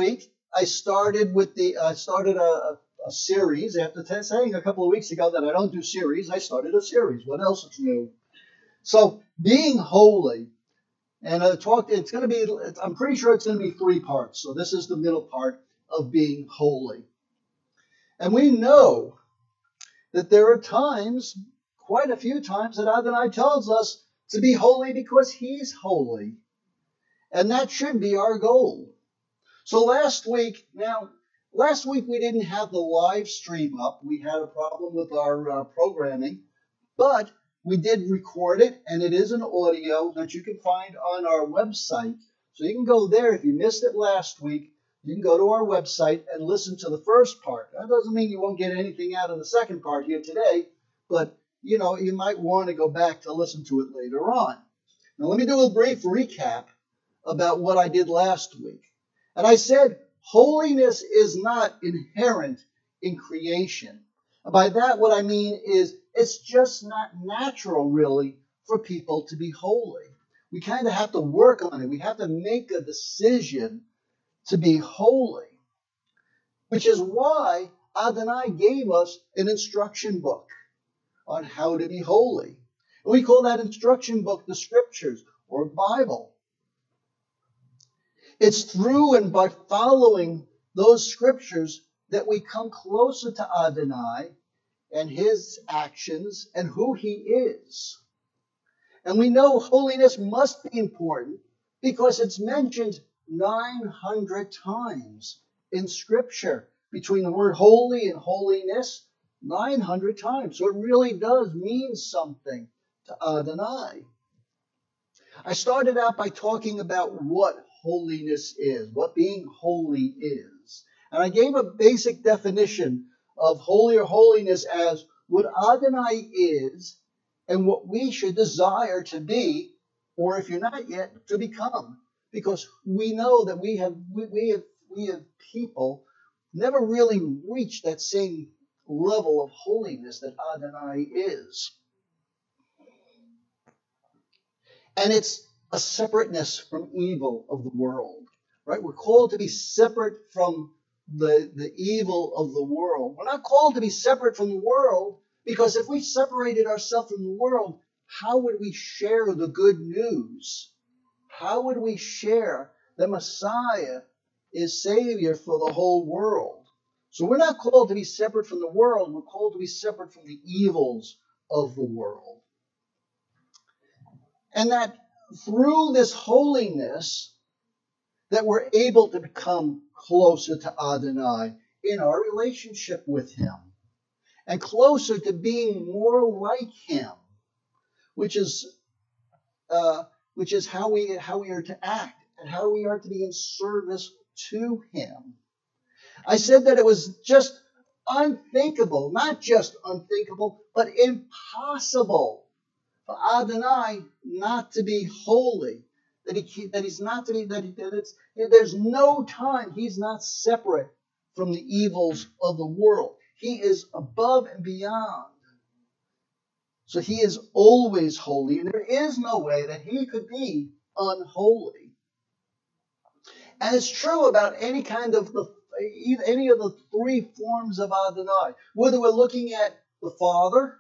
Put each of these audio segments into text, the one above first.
week, I started a series. After saying a couple of weeks ago that I don't do series, I started a series. What else is new? So being holy, and it's going to be. I'm pretty sure it's going to be 3 parts. So this is the middle part of being holy, and we know that there are times, quite a few times, that Adonai tells us to be holy because He's holy, and that should be our goal. So last week we didn't have the live stream up. We had a problem with our programming, but we did record it, and it is an audio that you can find on our website. So you can go there. If you missed it last week, you can go to our website and listen to the first part. That doesn't mean you won't get anything out of the second part here today, but you might want to go back to listen to it later on. Now let me do a brief recap about what I did last week. And I said, holiness is not inherent in creation. And by that, what I mean is it's just not natural, really, for people to be holy. We kind of have to work on it. We have to make a decision to be holy, which is why Adonai gave us an instruction book on how to be holy. And we call that instruction book the Scriptures, or Bible. It's through and by following those scriptures that we come closer to Adonai and His actions and who He is. And we know holiness must be important because it's mentioned 900 times in Scripture. Between the word holy and holiness, 900 times. So it really does mean something to Adonai. I started out by talking about what holiness is, what being holy is. And I gave a basic definition of holy or holiness as what Adonai is and what we should desire to be, or if you're not yet, to become. Because we know that we have people never really reached that same level of holiness that Adonai is. And it's a separateness from evil of the world, right? We're called to be separate from the evil of the world. We're not called to be separate from the world because if we separated ourselves from the world, how would we share the good news? How would we share that Messiah is Savior for the whole world? So we're not called to be separate from the world. We're called to be separate from the evils of the world. And that through this holiness that we're able to become closer to Adonai in our relationship with Him and closer to being more like Him, which is how we are to act and how we are to be in service to Him. I said that it was just unthinkable, not just unthinkable, but impossible for Adonai not to be holy, there's no time He's not separate from the evils of the world. He is above and beyond. So He is always holy, and there is no way that He could be unholy. And it's true about any of the 3 forms of Adonai, whether we're looking at the Father,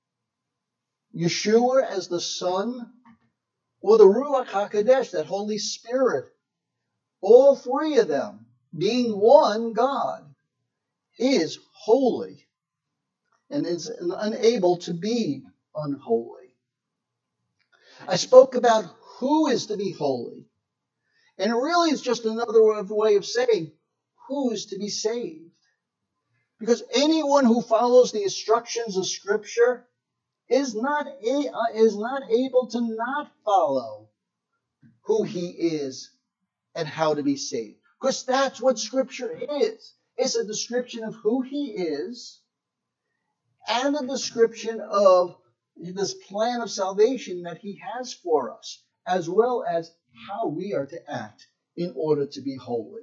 Yeshua as the Son, or the Ruach HaKodesh, that Holy Spirit. All 3 of them, being one God, is holy and is unable to be unholy. I spoke about who is to be holy, and it really is just another way of saying who is to be saved. Because anyone who follows the instructions of Scripture is not able to not follow who He is and how to be saved. Because that's what Scripture is. It's a description of who He is and a description of this plan of salvation that He has for us, as well as how we are to act in order to be holy.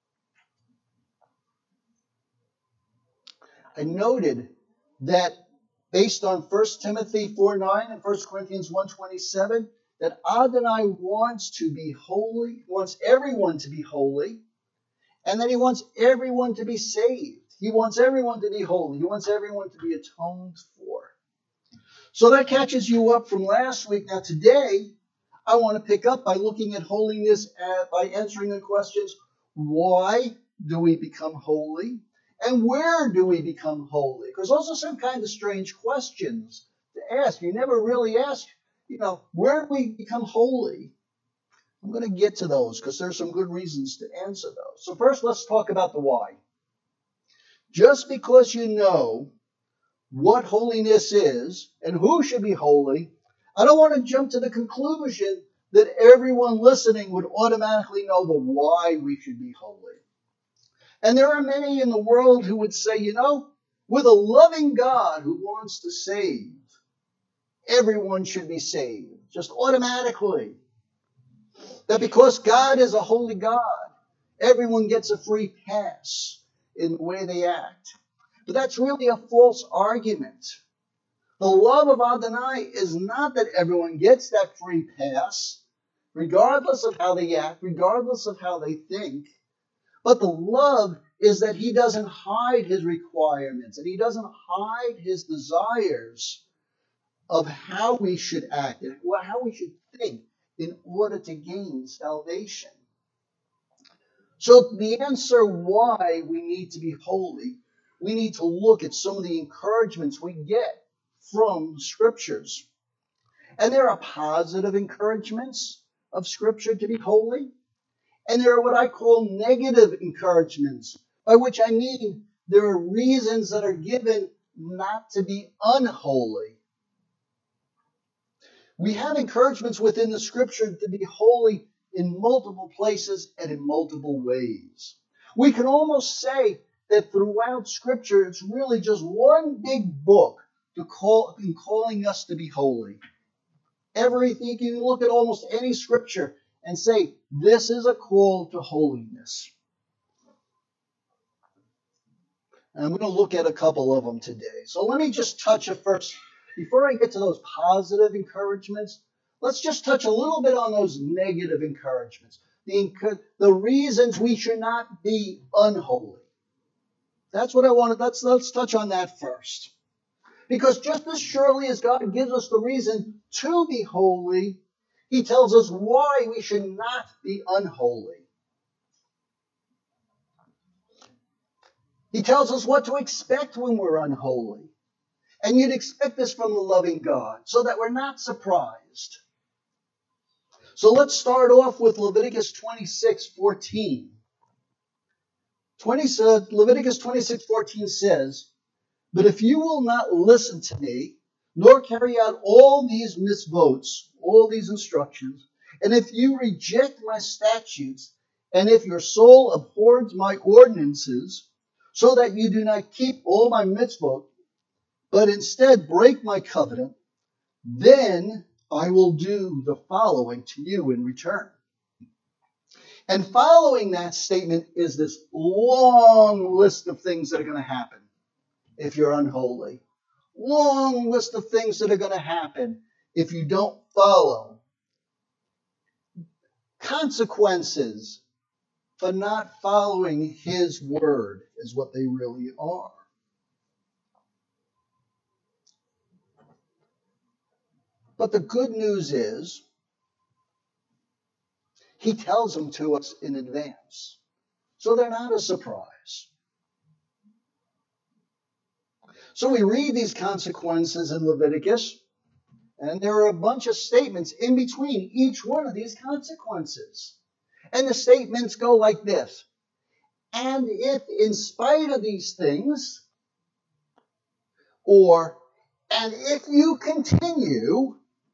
I noted that based on 1 Timothy 4:9 and 1 Corinthians 1:27, that Adonai wants to be holy, wants everyone to be holy, and that he wants everyone to be saved. He wants everyone to be holy. He wants everyone to be atoned for. So that catches you up from last week. Now today, I want to pick up by looking at holiness, by answering the questions, why do we become holy? And where do we become holy? Because those are some kind of strange questions to ask. You never really ask, where do we become holy? I'm going to get to those because there's some good reasons to answer those. So first, let's talk about the why. Just because you know what holiness is and who should be holy, I don't want to jump to the conclusion that everyone listening would automatically know the why we should be holy. And there are many in the world who would say, with a loving God who wants to save, everyone should be saved, just automatically. That because God is a holy God, everyone gets a free pass in the way they act. But that's really a false argument. The love of Adonai is not that everyone gets that free pass, regardless of how they act, regardless of how they think. But the love is that he doesn't hide his requirements and he doesn't hide his desires of how we should act and how we should think in order to gain salvation. So the answer why we need to be holy, we need to look at some of the encouragements we get from scriptures. And there are positive encouragements of scripture to be holy. And there are what I call negative encouragements, by which I mean there are reasons that are given not to be unholy. We have encouragements within the scripture to be holy in multiple places and in multiple ways. We can almost say that throughout scripture, it's really just one big book in calling us to be holy. Everything, you can look at almost any scripture and say, this is a call to holiness. And we're going to look at a couple of them today. So let me just touch it first. Before I get to those positive encouragements, let's just touch a little bit on those negative encouragements. The reasons we should not be unholy. That's what I wanted. Let's touch on that first. Because just as surely as God gives us the reason to be holy, he tells us why we should not be unholy. He tells us what to expect when we're unholy. And you'd expect this from the loving God, so that we're not surprised. So let's start off with Leviticus 26:14. Leviticus 26:14 says, "But if you will not listen to me, nor carry out all these mitzvot, all these instructions, and if you reject my statutes, and if your soul abhors my ordinances, so that you do not keep all my mitzvot, but instead break my covenant, then I will do the following to you in return." And following that statement is this long list of things that are going to happen if you're unholy. Long list of things that are going to happen if you don't follow. Consequences for not following his word is what they really are. But the good news is, he tells them to us in advance. So they're not a surprise. So we read these consequences in Leviticus, and there are a bunch of statements in between each one of these consequences. And the statements go like this. And if in spite of these things, or, and if you continue,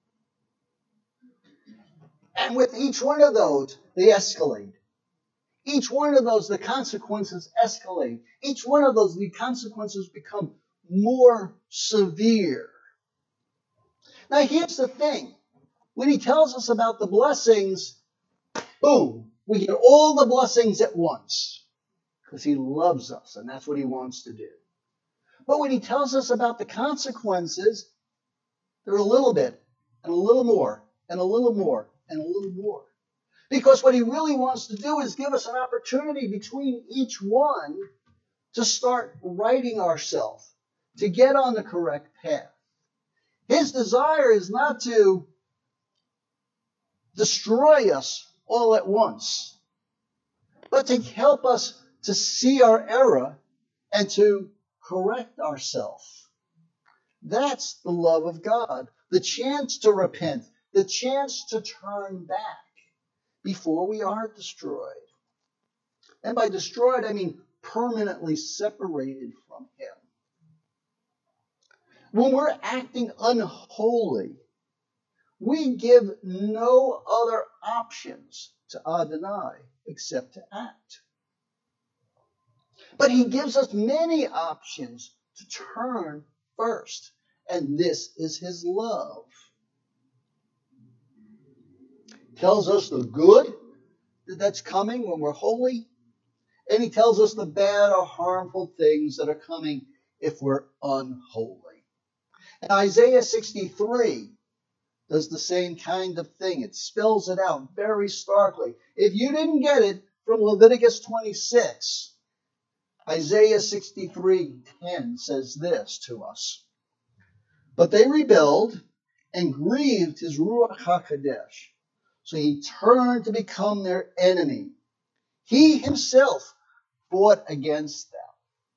and with each one of those, they escalate. Each one of those, the consequences escalate. Each one of those, the consequences become more severe. Now, here's the thing. When he tells us about the blessings, boom, we get all the blessings at once. Because he loves us, and that's what he wants to do. But when he tells us about the consequences, they're a little bit, and a little more, and a little more, and a little more. Because what he really wants to do is give us an opportunity between each one to start righting ourselves, to get on the correct path. His desire is not to destroy us all at once, but to help us to see our error and to correct ourselves. That's the love of God, the chance to repent, the chance to turn back before we are destroyed. And by destroyed, I mean permanently separated from him. When we're acting unholy, we give no other options to Adonai except to act. But he gives us many options to turn first, and this is his love. Tells us the good that's coming when we're holy, and he tells us the bad or harmful things that are coming if we're unholy. And Isaiah 63 does the same kind of thing. It spells it out very starkly. If you didn't get it from Leviticus 26, Isaiah 63:10 says this to us. But they rebelled and grieved his Ruach HaKodesh. So he turned to become their enemy. He himself fought against them.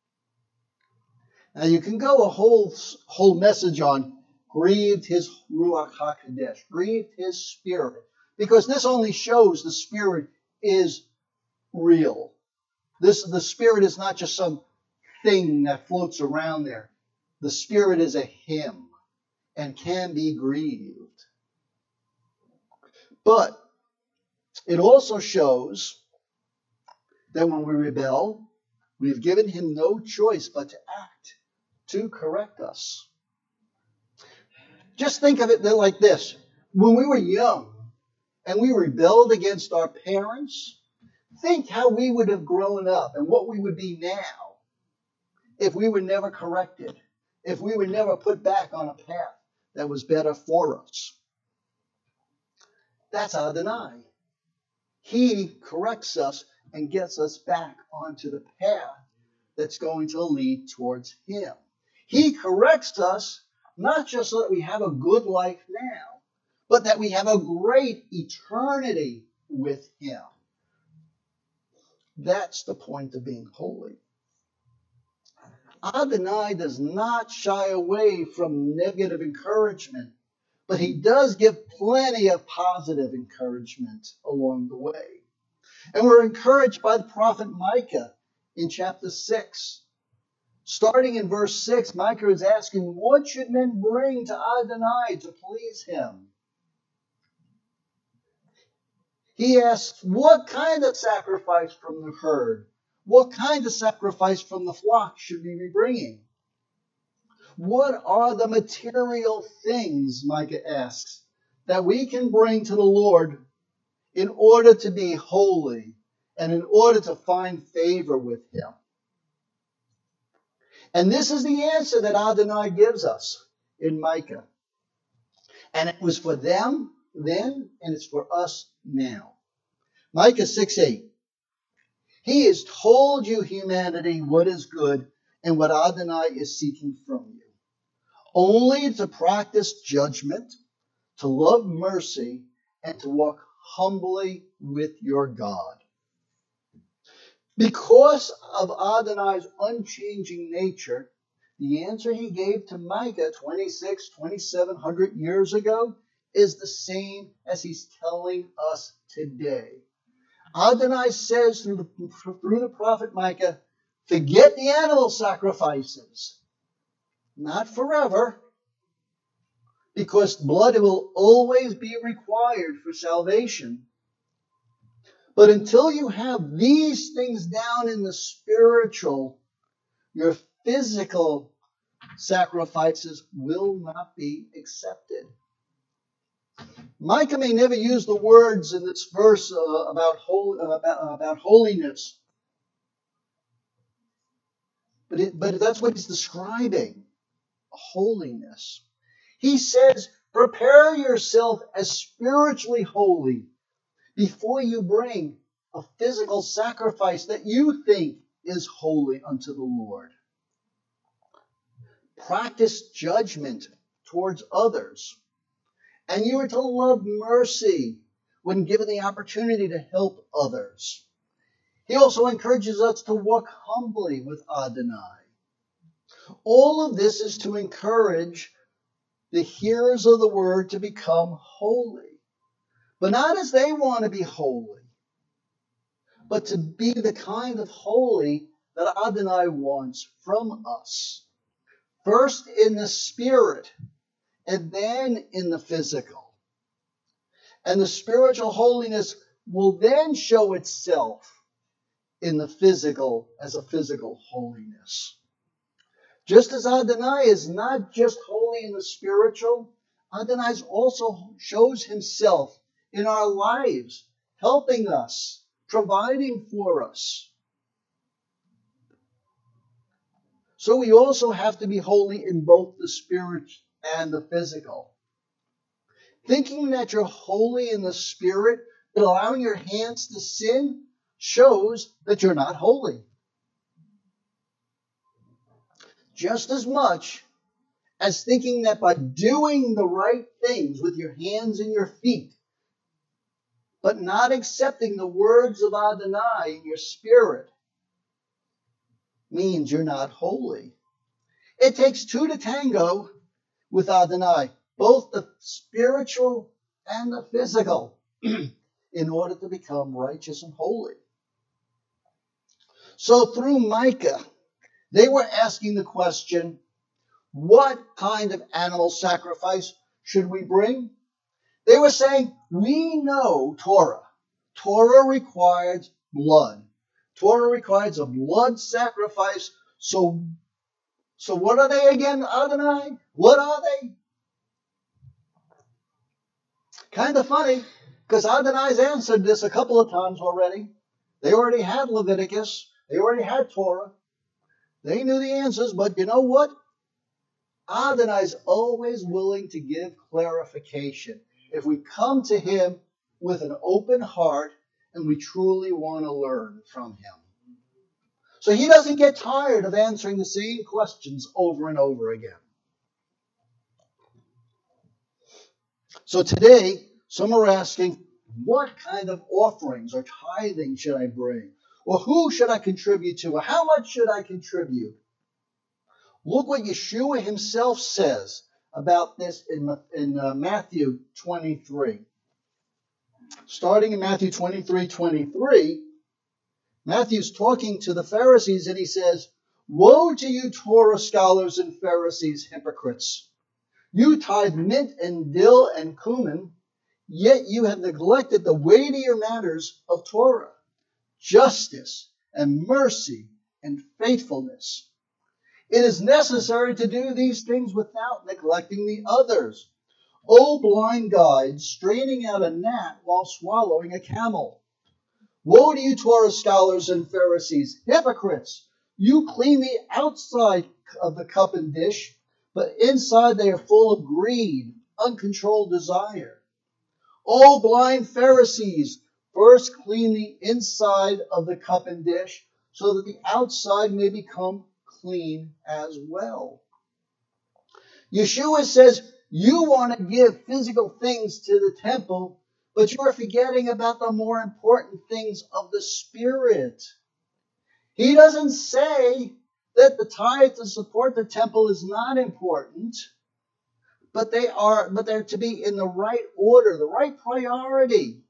Now you can go a whole message on grieved his Ruach HaKodesh, grieved his spirit, because this only shows the spirit is real. The spirit is not just some thing that floats around there. The spirit is a him and can be grieved. But it also shows that when we rebel, we've given him no choice but to act, to correct us. Just think of it like this. When we were young and we rebelled against our parents, think how we would have grown up and what we would be now if we were never corrected, if we were never put back on a path that was better for us. That's Adonai. He corrects us and gets us back onto the path that's going to lead towards him. He corrects us not just so that we have a good life now, but that we have a great eternity with him. That's the point of being holy. Adonai does not shy away from negative encouragement, but he does give plenty of positive encouragement along the way. And we're encouraged by the prophet Micah in chapter 6. Starting in verse 6, Micah is asking, what should men bring to Adonai to please him? He asks, what kind of sacrifice from the herd? What kind of sacrifice from the flock should we be bringing? What are the material things, Micah asks, that we can bring to the Lord in order to be holy and in order to find favor with him? And this is the answer that Adonai gives us in Micah. And it was for them then, and it's for us now. Micah 6:8. He has told you, humanity, what is good and what Adonai is seeking from you. Only to practice judgment, to love mercy, and to walk humbly with your God. Because of Adonai's unchanging nature, the answer he gave to Micah 2,700 years ago is the same as he's telling us today. Adonai says through the prophet Micah, forget the animal sacrifices. Not forever, because blood will always be required for salvation. But until you have these things down in the spiritual, your physical sacrifices will not be accepted. Micah may never use the words in this verse about holiness, but that's what he's describing, holiness. He says, prepare yourself as spiritually holy, before you bring a physical sacrifice that you think is holy unto the Lord. Practice judgment towards others. And you are to love mercy when given the opportunity to help others. He also encourages us to walk humbly with Adonai. All of this is to encourage the hearers of the word to become holy. But not as they want to be holy, but to be the kind of holy that Adonai wants from us. First in the spirit, and then in the physical. And the spiritual holiness will then show itself in the physical as a physical holiness. Just as Adonai is not just holy in the spiritual, Adonai also shows himself in our lives, helping us, providing for us. So we also have to be holy in both the spirit and the physical. Thinking that you're holy in the spirit, but allowing your hands to sin, shows that you're not holy. Just as much as thinking that by doing the right things with your hands and your feet, but not accepting the words of Adonai in your spirit, means you're not holy. It takes two to tango with Adonai, both the spiritual and the physical, in order to become righteous and holy. So through Micah, they were asking the question, what kind of animal sacrifice should we bring? They were saying, we know Torah. Torah requires blood. Torah requires a blood sacrifice. So what are they again, Adonai? What are they? Kind of funny, because Adonai's answered this a couple of times already. They already had Leviticus. They already had Torah. They knew the answers, but you know what? Adonai's always willing to give clarification if we come to him with an open heart and we truly want to learn from him. So he doesn't get tired of answering the same questions over and over again. So today, some are asking, what kind of offerings or tithing should I bring? Or who should I contribute to? Or how much should I contribute? Look what Yeshua himself says about this in Matthew 23. Starting in Matthew 23:23, Matthew's talking to the Pharisees and he says, woe to you Torah scholars and Pharisees, hypocrites! You tithe mint and dill and cumin, yet you have neglected the weightier matters of Torah, justice and mercy and faithfulness. It is necessary to do these things without neglecting the others. O blind guides, straining out a gnat while swallowing a camel. Woe to you, Torah scholars and Pharisees, hypocrites! You clean the outside of the cup and dish, but inside they are full of greed, uncontrolled desire. O blind Pharisees, first clean the inside of the cup and dish, so that the outside may become clean as well. Yeshua says, you want to give physical things to the temple, but you are forgetting about the more important things of the Spirit. He doesn't say that the tithe to support the temple is not important, but they're to be in the right order, the right priority.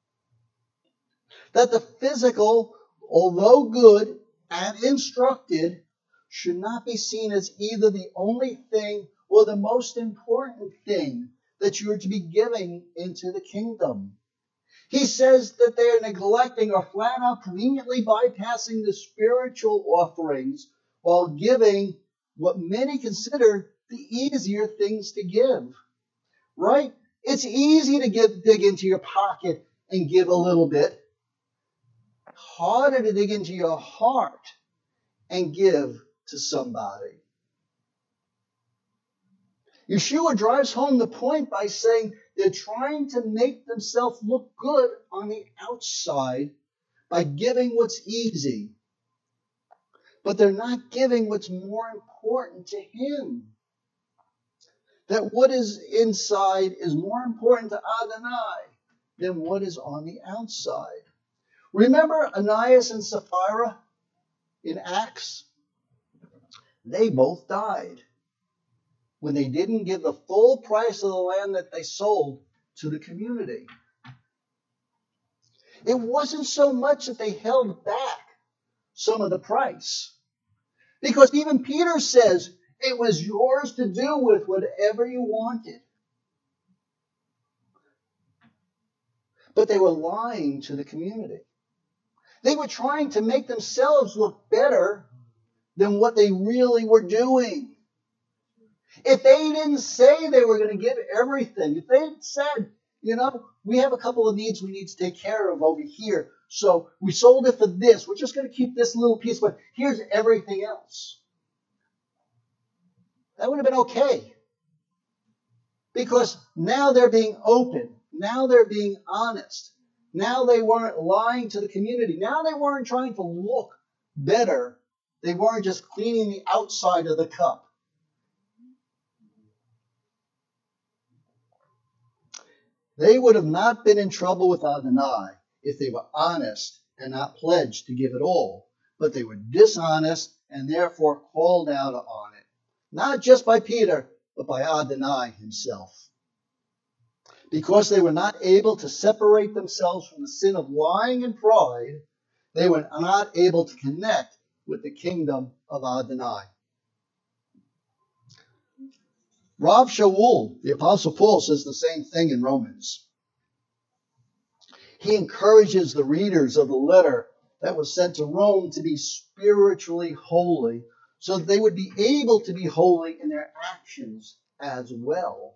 That the physical, although good and instructed, should not be seen as either the only thing or the most important thing that you are to be giving into the kingdom. He says that they are neglecting or flat out conveniently bypassing the spiritual offerings while giving what many consider the easier things to give. Right? It's easy to dig into your pocket and give a little bit. Harder to dig into your heart and give to somebody. Yeshua drives home the point by saying they're trying to make themselves look good on the outside by giving what's easy. But they're not giving what's more important to him. That what is inside is more important to Adonai than what is on the outside. Remember Ananias and Sapphira in Acts? They both died when they didn't give the full price of the land that they sold to the community. It wasn't so much that they held back some of the price. Because even Peter says it was yours to do with whatever you wanted. But they were lying to the community. They were trying to make themselves look better than what they really were doing. If they didn't say they were going to give everything, if they had said, we have a couple of needs we need to take care of over here, so we sold it for this, we're just going to keep this little piece, but here's everything else. That would have been okay. Because now they're being open. Now they're being honest. Now they weren't lying to the community. Now they weren't trying to look better. They weren't just cleaning the outside of the cup. They would have not been in trouble with Adonai if they were honest and not pledged to give it all. But they were dishonest and therefore called out on it. Not just by Peter, but by Adonai himself. Because they were not able to separate themselves from the sin of lying and pride, they were not able to connect with the kingdom of Adonai. Rav Shaul, the Apostle Paul, says the same thing in Romans. He encourages the readers of the letter that was sent to Rome to be spiritually holy, so that they would be able to be holy in their actions as well.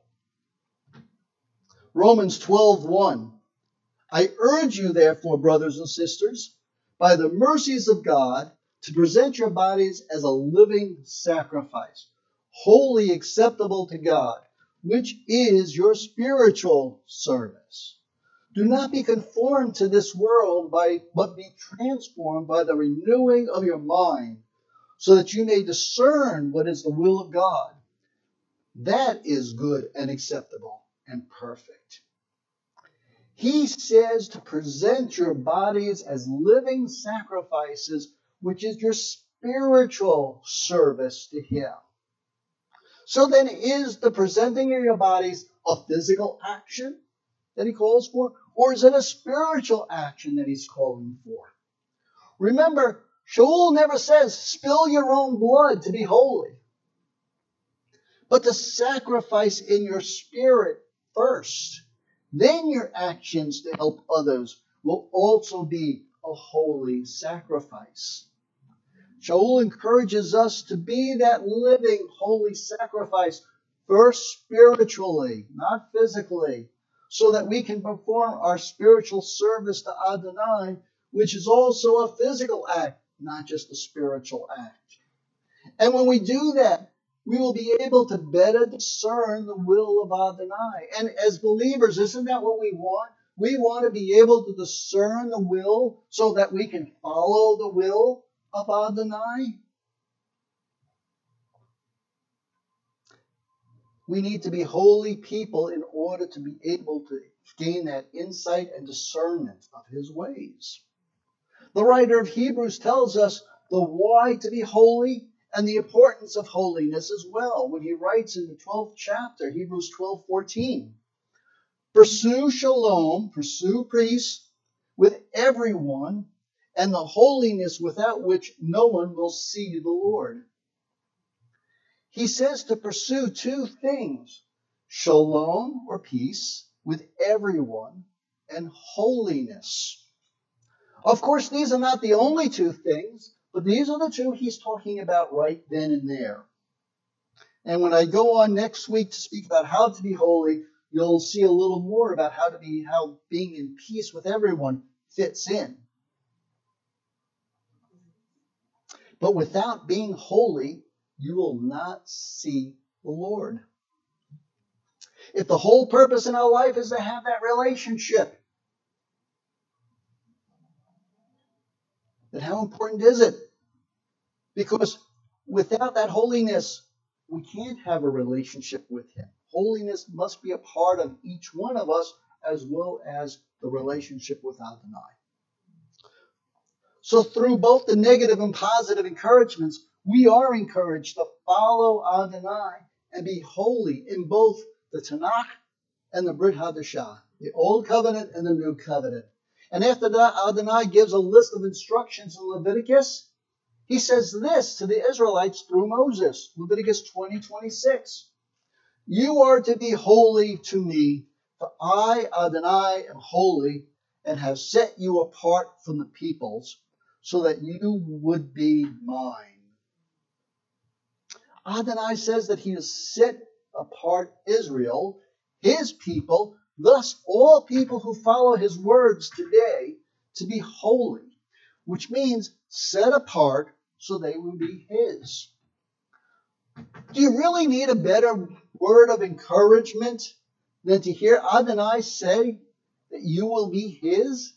Romans 12:1. I urge you, therefore, brothers and sisters, by the mercies of God, to present your bodies as a living sacrifice, wholly acceptable to God, which is your spiritual service. Do not be conformed to this world, but be transformed by the renewing of your mind, so that you may discern what is the will of God. That is good and acceptable and perfect. He says to present your bodies as living sacrifices, which is your spiritual service to him. So then, is the presenting of your bodies a physical action that he calls for? Or is it a spiritual action that he's calling for? Remember, Shaul never says, spill your own blood to be holy. But to sacrifice in your spirit first. Then your actions to help others will also be a holy sacrifice. Shaul encourages us to be that living holy sacrifice, first spiritually, not physically, so that we can perform our spiritual service to Adonai, which is also a physical act, not just a spiritual act. And when we do that, we will be able to better discern the will of Adonai. And as believers, isn't that what we want? We want to be able to discern the will so that we can follow the will of Adonai. We need to be holy people in order to be able to gain that insight and discernment of his ways. The writer of Hebrews tells us the why to be holy and the importance of holiness as well, when he writes in the 12th chapter, Hebrews 12:14. Pursue shalom, pursue peace with everyone, and the holiness without which no one will see the Lord. He says to pursue two things, shalom or peace with everyone, and holiness. Of course, these are not the only two things, but these are the two he's talking about right then and there. And when I go on next week to speak about how to be holy, you'll see a little more about how being in peace with everyone fits in. But without being holy, you will not see the Lord. If the whole purpose in our life is to have that relationship, then how important is it? Because without that holiness, we can't have a relationship with Him. Holiness must be a part of each one of us, as well as the relationship with Adonai. So through both the negative and positive encouragements, we are encouraged to follow Adonai and be holy in both the Tanakh and the Brit Hadashah, the Old Covenant and the New Covenant. And after that, Adonai gives a list of instructions in Leviticus. He says this to the Israelites through Moses, Leviticus 20:26. You are to be holy to me, for I, Adonai, am holy and have set you apart from the peoples, so that you would be mine. Adonai says that He has set apart Israel, His people, thus all people who follow His words today, to be holy, which means set apart so they will be His. Do you really need a better word of encouragement than to hear Adonai say that you will be His?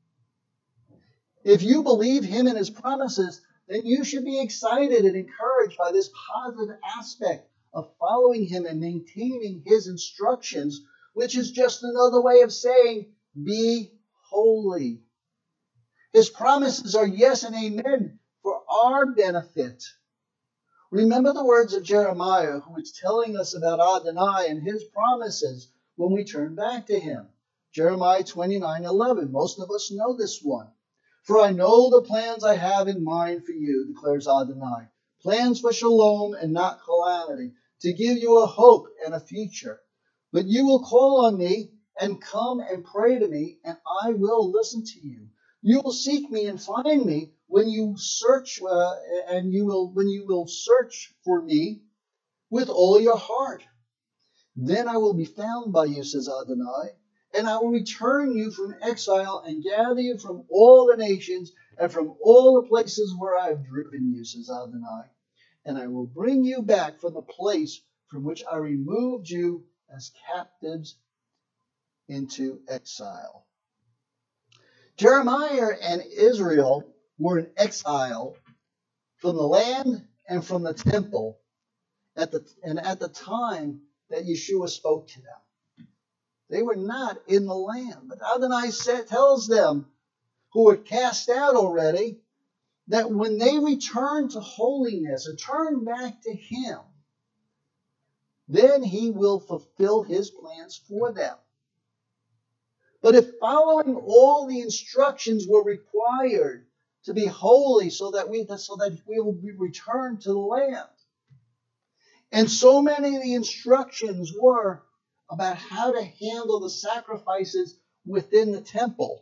If you believe Him and His promises, then you should be excited and encouraged by this positive aspect of following Him and maintaining His instructions, which is just another way of saying, be holy. His promises are yes and amen for our benefit. Remember the words of Jeremiah, who is telling us about Adonai and His promises when we turn back to Him. Jeremiah 29:11. Most of us know this one. For I know the plans I have in mind for you, declares Adonai. Plans for shalom and not calamity, to give you a hope and a future. But you will call on me and come and pray to me, and I will listen to you. You will seek me and find me when you search, when you will search for me with all your heart. Then I will be found by you, says Adonai, and I will return you from exile and gather you from all the nations and from all the places where I have driven you, says Adonai. And I will bring you back from the place from which I removed you as captives into exile. Jeremiah and Israel were in exile from the land and from the temple at the time that Yeshua spoke to them. They were not in the land. But Adonai tells them, who were cast out already, that when they return to holiness and turn back to Him, then He will fulfill His plans for them. But if following all the instructions were required to be holy so that we will be returned to the land, and so many of the instructions were about how to handle the sacrifices within the temple,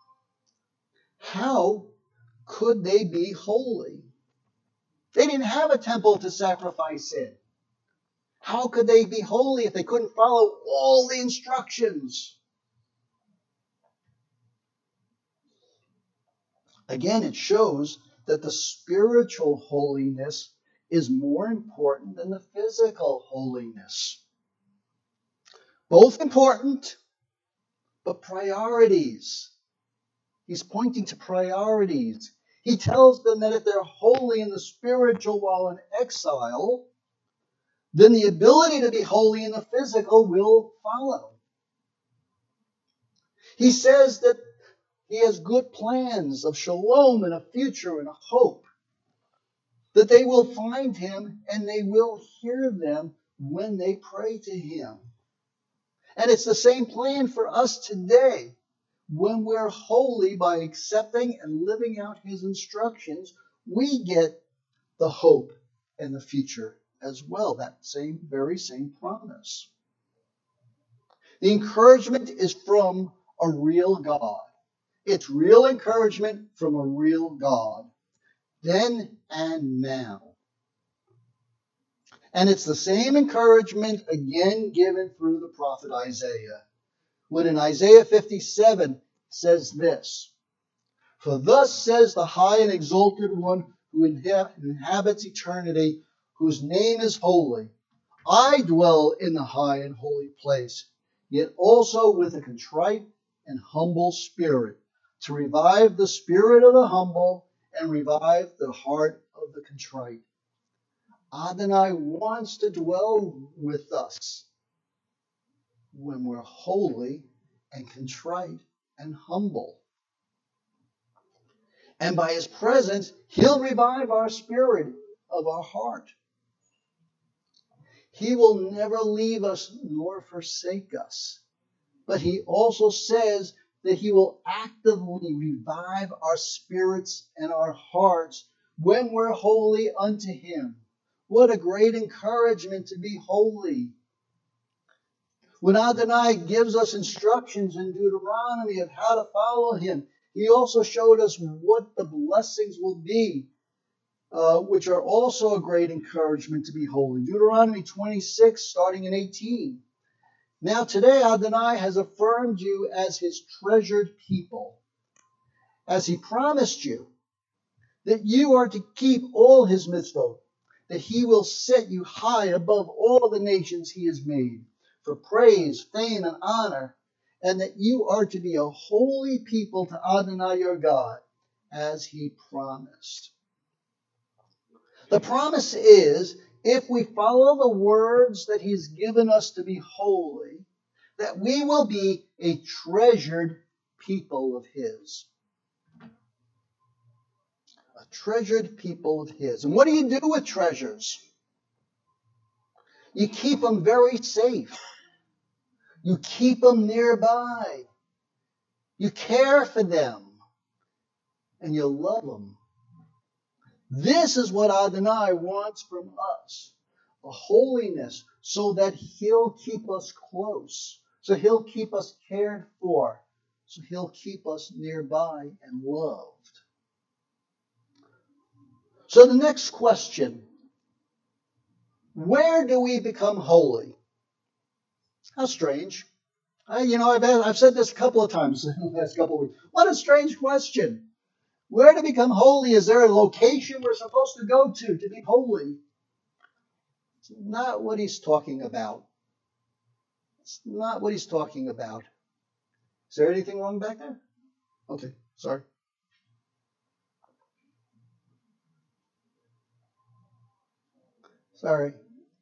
how could they be holy? They didn't have a temple to sacrifice in. How could they be holy if they couldn't follow all the instructions? Again, it shows that the spiritual holiness is more important than the physical holiness. Both important, but priorities. He's pointing to priorities. He tells them that if they're holy in the spiritual while in exile, then the ability to be holy in the physical will follow. He says that He has good plans of shalom and a future and a hope, that they will find Him and they will hear them when they pray to Him. And it's the same plan for us today. When we're holy by accepting and living out His instructions, we get the hope and the future as well, that very same promise. The encouragement is from a real God. It's real encouragement from a real God, then and now. And it's the same encouragement again given through the prophet Isaiah, when in Isaiah 57 says this, For thus says the high and exalted one who inhabits eternity, whose name is holy. I dwell in the high and holy place, yet also with a contrite and humble spirit, to revive the spirit of the humble and revive the heart of the contrite. Adonai wants to dwell with us when we're holy and contrite and humble. And by his presence, he'll revive our spirit of our heart. He will never leave us nor forsake us. But he also says that he will actively revive our spirits and our hearts when we're holy unto him. What a great encouragement to be holy. When Adonai gives us instructions in Deuteronomy of how to follow him, he also showed us what the blessings will be, which are also a great encouragement to be holy. Deuteronomy 26, starting in 18. Now today Adonai has affirmed you as his treasured people, as he promised you that you are to keep all his mitzvot, that he will set you high above all the nations he has made, for praise, fame, and honor, and that you are to be a holy people to Adonai your God, as he promised. The promise is, if we follow the words that he's given us to be holy, that we will be a treasured people of his. A treasured people of his. And what do you do with treasures? You keep them very safe. You keep them nearby. You care for them. And you love them. This is what Adonai wants from us. A holiness so that he'll keep us close. So he'll keep us cared for. So he'll keep us nearby and loved. So the next question, where do we become holy? How strange. I've said this a couple of times in the last couple of weeks. What a strange question. Where to become holy? Is there a location we're supposed to go to be holy? It's not what he's talking about. It's not what he's talking about. Is there anything wrong back there? Okay, sorry. Sorry.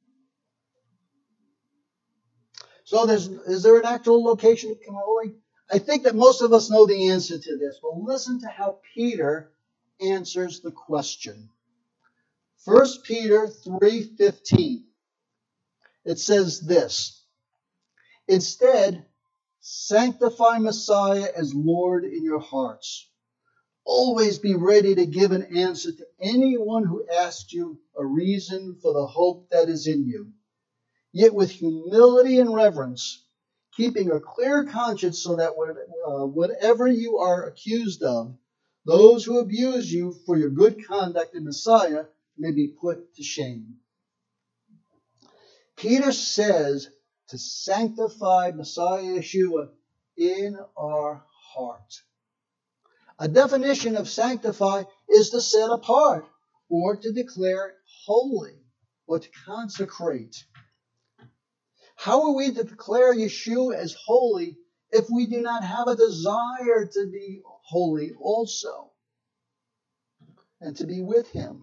So is there an actual location to become holy? I think that most of us know the answer to this, but listen to how Peter answers the question. 1 Peter 3:15. It says this, instead, sanctify Messiah as Lord in your hearts. Always be ready to give an answer to anyone who asks you a reason for the hope that is in you. Yet with humility and reverence, keeping a clear conscience so that whatever you are accused of, those who abuse you for your good conduct in Messiah may be put to shame. Peter says to sanctify Messiah Yeshua in our heart. A definition of sanctify is to set apart or to declare holy or to consecrate. How are we to declare Yeshua as holy if we do not have a desire to be holy also and to be with him?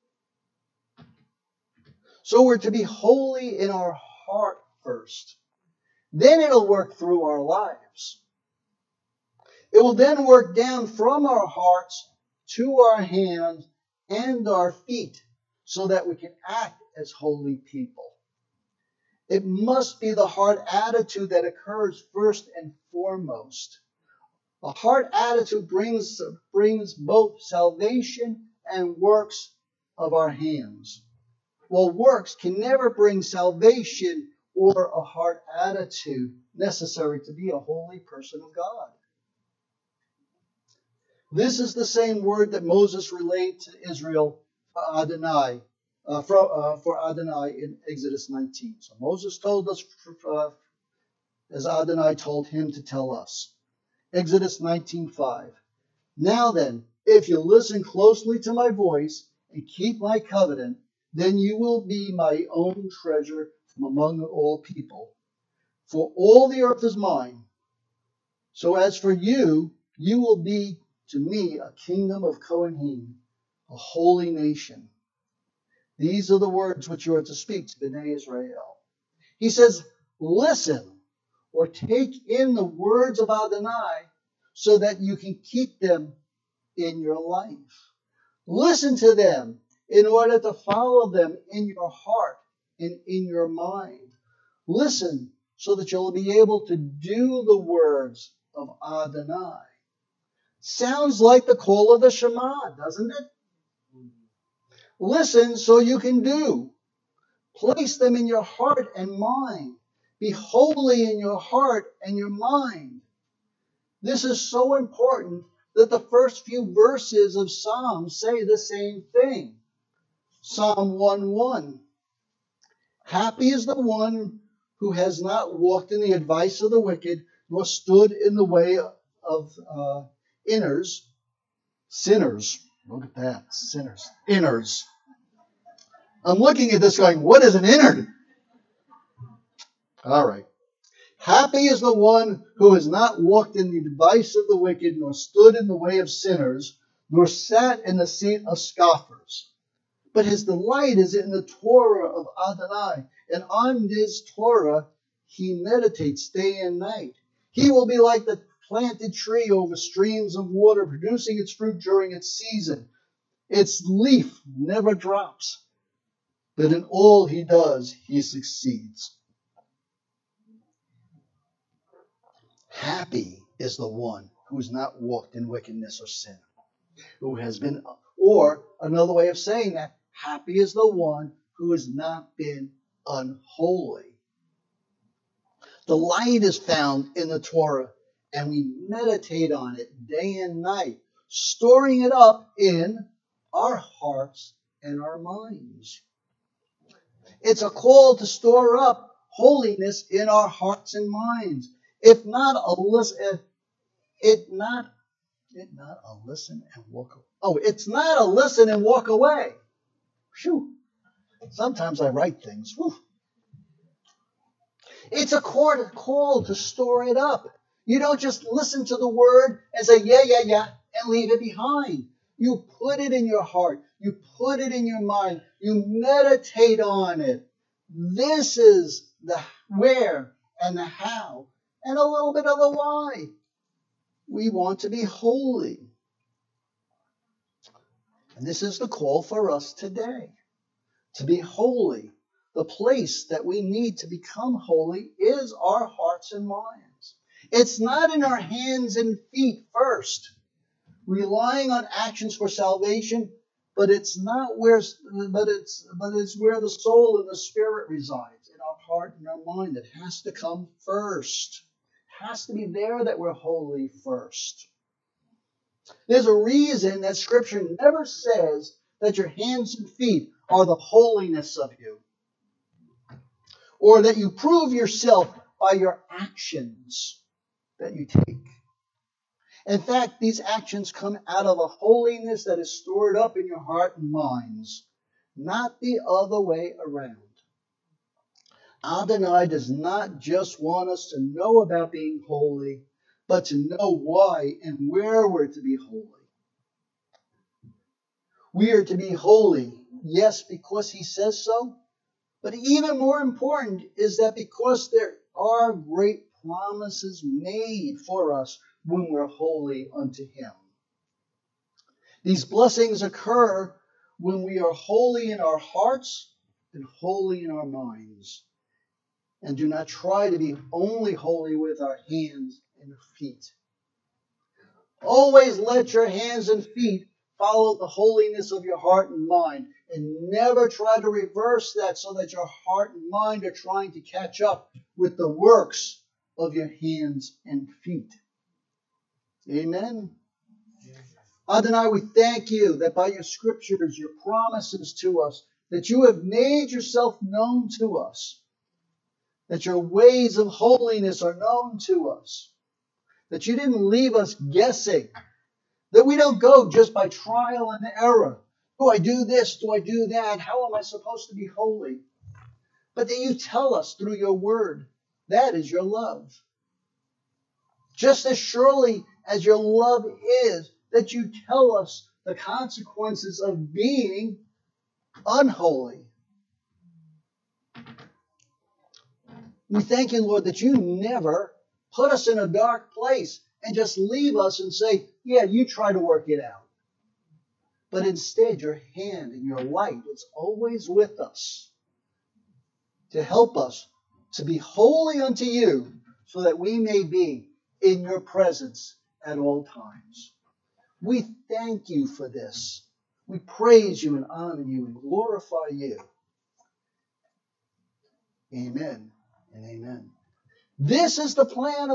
So we're to be holy in our heart first. Then it'll work through our lives. It will then work down from our hearts to our hands and our feet so that we can act as holy people. It must be the heart attitude that occurs first and foremost. A heart attitude brings both salvation and works of our hands. Well, works can never bring salvation or a heart attitude necessary to be a holy person of God. This is the same word that Moses relayed to Israel for Adonai in Exodus 19. So Moses told us as Adonai told him to tell us. Exodus 19:5. Now then, if you listen closely to my voice and keep my covenant, then you will be my own treasure from among all people. For all the earth is mine. So as for you, you will be to me a kingdom of Kohanim, a holy nation. These are the words which you are to speak to Bnei Israel. He says, listen or take in the words of Adonai so that you can keep them in your life. Listen to them in order to follow them in your heart and in your mind. Listen so that you'll be able to do the words of Adonai. Sounds like the call of the Shema, doesn't it? Listen so you can do. Place them in your heart and mind. Be holy in your heart and your mind. This is so important that the first few verses of Psalms say the same thing. Psalm 1:1. Happy is the one who has not walked in the advice of the wicked, nor stood in the way of sinners. Look at that, sinners. Inners. I'm looking at this going, what is an innard? All right. Happy is the one who has not walked in the advice of the wicked, nor stood in the way of sinners, nor sat in the seat of scoffers. But his delight is in the Torah of Adonai, and on his Torah he meditates day and night. He will be like the planted tree over streams of water, producing its fruit during its season. Its leaf never drops, but in all he does, he succeeds. Happy is the one who has not walked in wickedness or sin, who has been, or another way of saying that, happy is the one who has not been unholy. The light is found in the Torah, and we meditate on it day and night, storing it up in our hearts and our minds. It's a call to store up holiness in our hearts and minds. If not a listen, it's not a listen and walk away. Oh, it's not a listen and walk away. Phew. Sometimes I write things. Whew. It's a call to store it up. You don't just listen to the word and say, yeah, and leave it behind. You put it in your heart. You put it in your mind. You meditate on it. This is the where and the how and a little bit of the why. We want to be holy. And this is the call for us today, to be holy. The place that we need to become holy is our hearts and minds. It's not in our hands and feet first, relying on actions for salvation, but it's where the soul and the spirit resides, in our heart and our mind. It has to come first. It has to be there that we're holy first. There's a reason that Scripture never says that your hands and feet are the holiness of you, or that you prove yourself by your actions that you take. In fact, these actions come out of a holiness that is stored up in your heart and minds, not the other way around. Adonai does not just want us to know about being holy, but to know why and where we're to be holy. We are to be holy, yes, because he says so, but even more important is that because there are great promises made for us when we're holy unto him. These blessings occur when we are holy in our hearts and holy in our minds, and do not try to be only holy with our hands and feet. Always let your hands and feet follow the holiness of your heart and mind, and never try to reverse that so that your heart and mind are trying to catch up with the works of your hands and feet. Amen. Adonai, we thank you that by your scriptures, your promises to us, that you have made yourself known to us, that your ways of holiness are known to us, that you didn't leave us guessing, that we don't go just by trial and error. Do I do this? Do I do that? How am I supposed to be holy? but that you tell us through your word. That is your love. Just as surely as your love is that you tell us the consequences of being unholy. We thank you, Lord, that you never put us in a dark place and just leave us and say, yeah, you try to work it out. But instead, your hand and your light is always with us to help us to be holy unto you so that we may be in your presence at all times. We thank you for this. We praise you and honor you and glorify you. Amen and amen. This is the plan of